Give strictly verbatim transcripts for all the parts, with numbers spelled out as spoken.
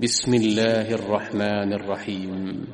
بسم الله الرحمن الرحيم.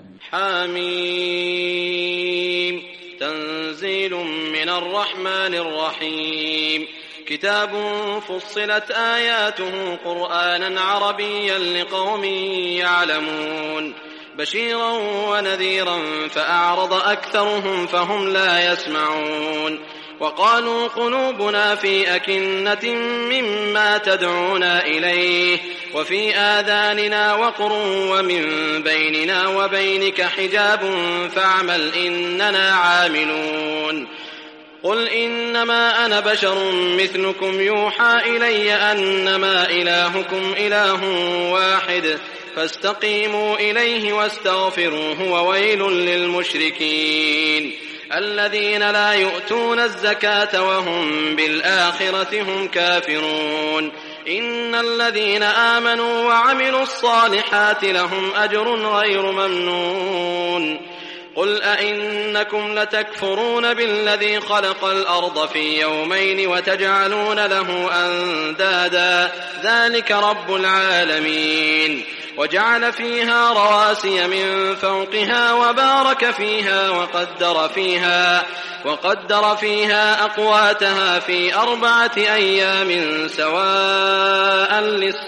حميم. تنزيل من الرحمن الرحيم. كتاب فصلت آياته قرآنا عربيا لقوم يعلمون بشيرا ونذيرا فأعرض أكثرهم فهم لا يسمعون وقالوا قلوبنا في أكنة مما تدعونا إليه وفي آذاننا وقر ومن بيننا وبينك حجاب فاعمل إننا عاملون. قل إنما أنا بشر مثلكم يوحى إلي أنما إلهكم إله واحد فاستقيموا إليه واستغفروه وويل للمشركين الذين لا يؤتون الزكاة وهم بالآخرة هم كافرون. إن الذين آمنوا وعملوا الصالحات لهم أجر غير ممنون. قل أئنكم لتكفرون بالذي خلق الأرض في يومين وتجعلون له أندادا ذلك رب العالمين وجعل فيها رواسي من فوقها وبارك فيها وقدر فيها وقدر فيها أقواتها في أربعة أيام سواء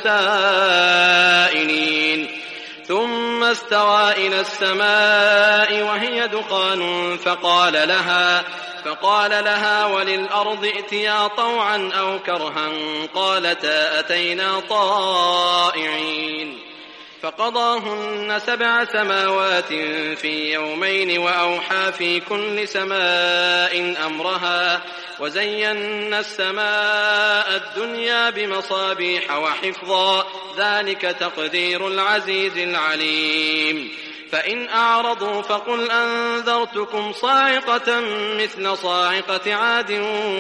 للسائلين ثم استوى إلى السماء وهي دخان فقال لها فقال لها وللأرض ائتيا طوعا أو كرها قالتا أتينا طائعين فقضاهن سبع سماوات في يومين وأوحى في كل سماء أمرها وزينا السماء الدنيا بمصابيح وحفظا ذلك تقدير العزيز العليم. فإن أعرضوا فقل أنذرتكم صاعقة مثل صاعقة عاد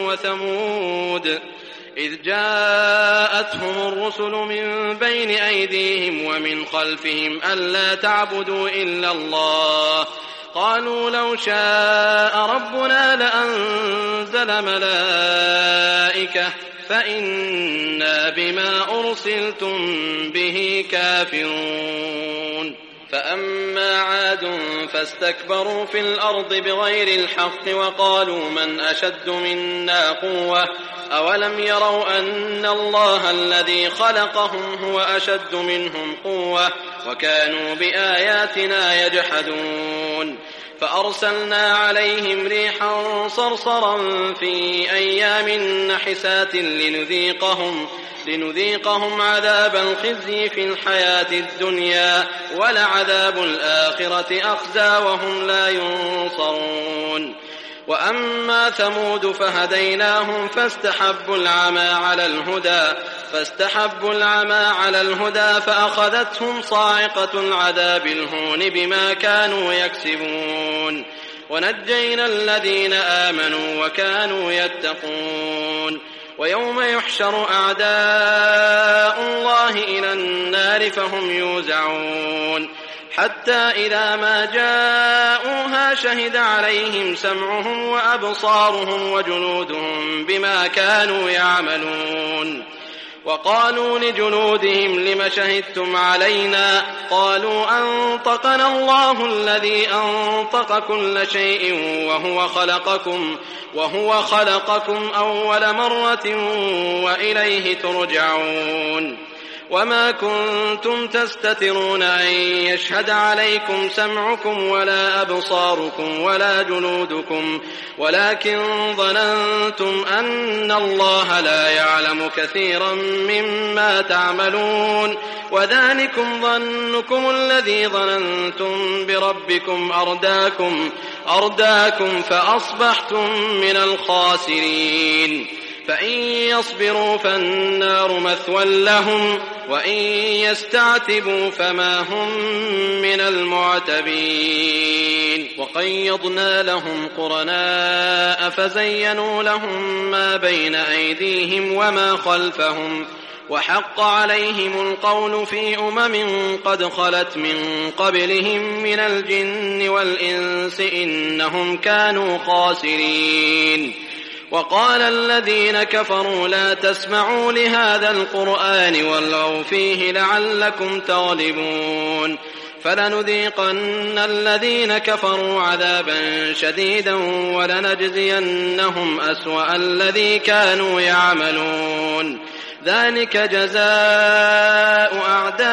وثمود إذ جاءتهم الرسل من بين أيديهم ومن خلفهم ألا تعبدوا إلا الله قالوا لو شاء ربنا لأنزل ملائكة فإنا بما أرسلتم به كافرون. فأما عاد فاستكبروا في الأرض بغير الحق وقالوا من أشد منا قوة أولم يروا أن الله الذي خلقهم هو أشد منهم قوة وكانوا بآياتنا يجحدون. فأرسلنا عليهم ريحا صرصرا في أيام نحسات لنذيقهم لنذيقهم عذاب الخزي في الحياة الدنيا ولعذاب الآخرة أخزى وهم لا ينصرون. وأما ثمود فهديناهم فاستحبوا العمى على الهدى فاستحبوا العمى على الهدى فأخذتهم صاعقة العذاب الهون بما كانوا يكسبون. ونجينا الذين آمنوا وكانوا يتقون. ويوم يحشر أعداء الله إلى النار فهم يوزعون حتى إذا ما جاءوها شهد عليهم سمعهم وأبصارهم وجلودهم بما كانوا يعملون. وقالوا لجلودهم لم شهدتم علينا قالوا أنطقنا الله الذي أنطق كل شيء وهو خلقكم وهو خلقكم أول مرة وإليه ترجعون. وما كنتم تستترون أن يشهد عليكم سمعكم ولا أبصاركم ولا جلودكم ولكن ظننتم أن الله لا يعلم كثيرا مما تعملون وذلكم ظنكم الذي ظننتم بربكم أرداكم أرداكم فأصبحتم من الخاسرين. فإن يصبروا فالنار مثوى لهم وإن يستعتبوا فما هم من المعتبين. وقيضنا لهم قرناء فزينوا لهم ما بين أيديهم وما خلفهم وحق عليهم القول في أمم قد خلت من قبلهم من الجن والإنس إنهم كانوا خاسرين. وقال الذين كفروا لا تسمعوا لهذا القرآن والغوا فيه لعلكم تغلبون فلنذيقن الذين كفروا عذابا شديدا ولنجزينهم أسوأ الذي كانوا يعملون ذلك جزاء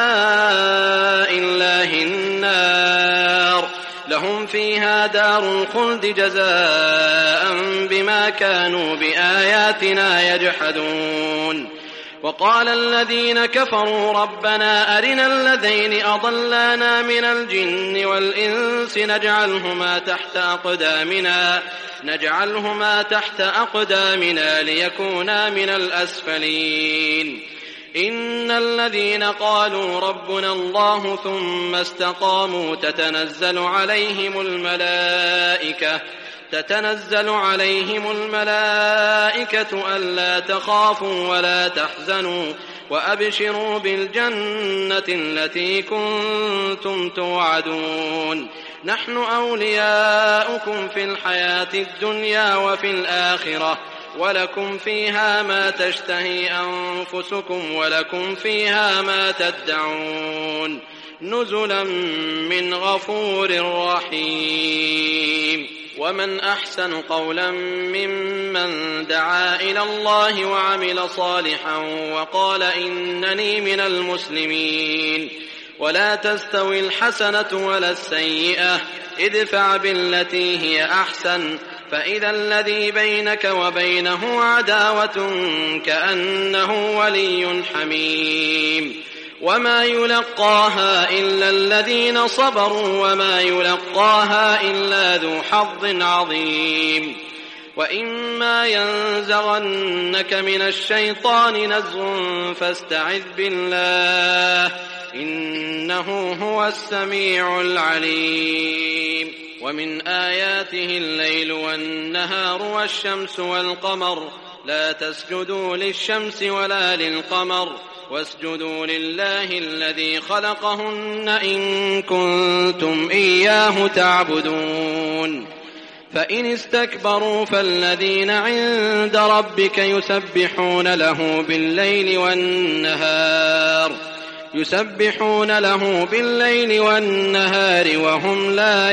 أعداء الله النار لهم فيها دار الخلد جزاء بما كانوا بآياتنا يجحدون وقال الذين كفروا ربنا أرنا الذين أضلانا من الجن والإنس نجعلهما تحت أقدامنا نجعلهما تحت أقدامنا ليكونا من الأسفلين إن الذين قالوا ربنا الله ثم استقاموا تتنزل عليهم الملائكة تتنزل عليهم الملائكة ألا تخافوا ولا تحزنوا وأبشروا بالجنة التي كنتم توعدون نحن أولياؤكم في الحياة الدنيا وفي الآخرة ولكم فيها ما تشتهي أنفسكم ولكم فيها ما تدعون نزلا من غفور رحيم ومن أحسن قولا ممن دعا إلى الله وعمل صالحا وقال إنني من المسلمين ولا تستوي الحسنة ولا السيئة ادفع بالتي هي أحسن فإذا الذي بينك وبينه عداوة كأنه ولي حميم وما يلقاها إلا الذين صبروا وما يلقاها إلا ذو حظ عظيم وإما ينزغنك من الشيطان نزغ فاستعذ بالله إنه هو السميع العليم ومن آياته الليل والنهار والشمس والقمر لا تسجدوا للشمس ولا للقمر واسجدوا لله الذي خلقهن إن كنتم إياه تعبدون فإن استكبروا فالذين عند ربك يسبحون له بالليل والنهار يسبحون له بالليل والنهار وهم لا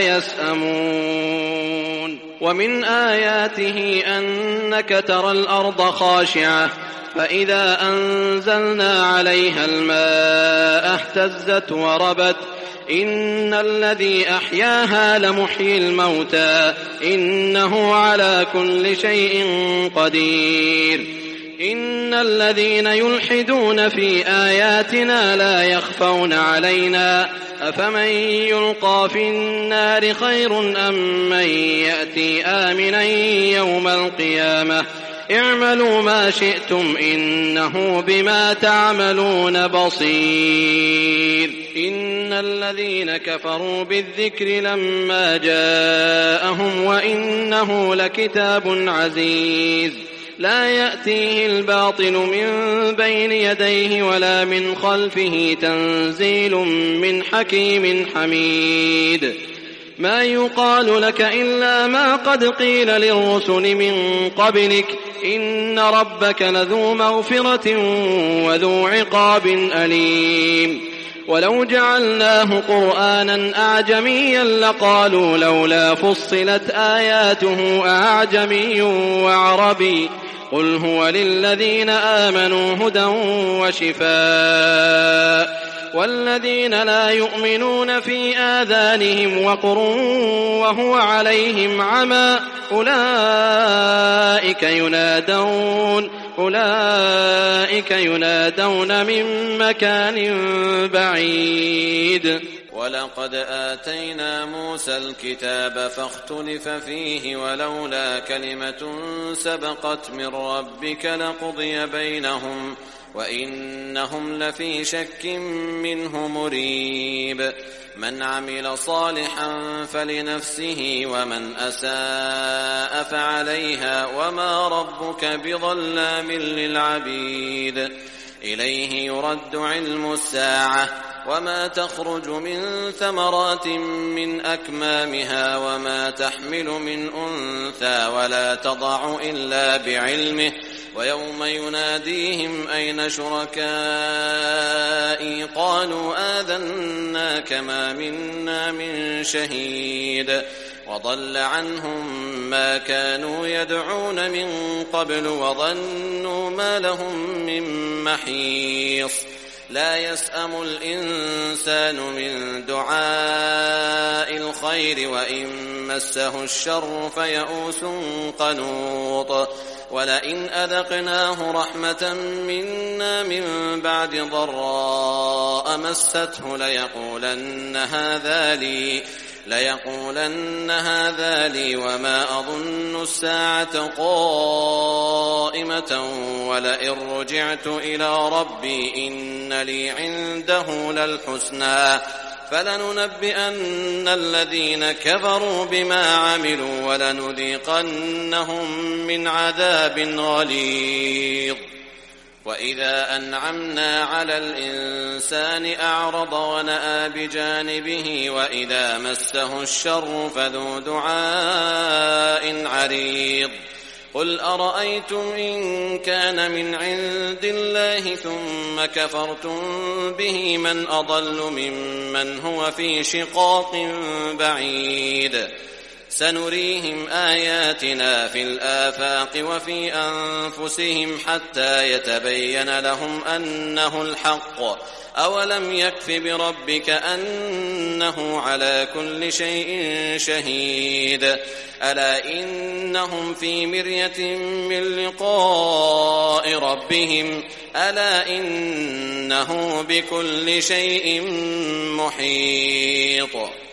يسأمون ومن آياته أنك ترى الأرض خاشعة فإذا أنزلنا عليها الماء اهتزت وربت إن الذي أحياها لمحيي الموتى إنه على كل شيء قدير إن الذين يلحدون في آياتنا لا يخفون علينا أفمن يلقى في النار خير أم من يأتي آمنا يوم القيامة اعملوا ما شئتم إنه بما تعملون بصير إن الذين كفروا بالذكر لما جاءهم وإنه لكتاب عزيز لا يأتيه الباطل من بين يديه ولا من خلفه تنزيل من حكيم حميد ما يقال لك إلا ما قد قيل للرسل من قبلك إن ربك لذو مغفرة وذو عقاب أليم ولو جعلناه قرآنا أعجميا لقالوا لولا فصلت آياته أعجمي وعربي قل هو للذين آمنوا هدى وشفاء والذين لا يؤمنون في آذانهم وقر وهو عليهم عمى أولئك ينادون أولئك ينادون من مكان بعيد ولقد آتينا موسى الكتاب فاختلف فيه ولولا كلمة سبقت من ربك لقضي بينهم وإنهم لفي شك منه مريب من عمل صالحا فلنفسه ومن أساء فعليها وما ربك بظلام للعبيد إليه يرد علم الساعة وما تخرج من ثمرات من أكمامها وما تحمل من أنثى ولا تضع إلا بعلمه ويوم يناديهم أين شركائي قالوا آذناك ما منا من شهيد وضل عنهم ما كانوا يدعون من قبل وظنوا ما لهم من محيص لا يسأم الإنسان من دعاء الخير وإن مسه الشر فيئوس قنوط ولئن أذقناه رحمة منا من بعد ضراء مسته ليقولن هذا لي ليقولن هذا لي وما أظن الساعة قائمة ولئن رجعت إلى ربي إن لي عنده للحسنى فلننبئن الذين كفروا بما عملوا ولنذيقنهم من عذاب غليظ وإذا أنعمنا على الإنسان أعرض ونأى بجانبه وإذا مسه الشر فذو دعاء عريض قل أرأيتم إن كان من عند الله ثم كفرتم به من أضل ممن هو في شقاق بعيد سنريهم آياتنا في الآفاق وفي أنفسهم حتى يتبين لهم أنه الحق أولم يكف بربك أنه على كل شيء شهيد ألا إنهم في مرية من لقاء ربهم ألا إنه بكل شيء محيط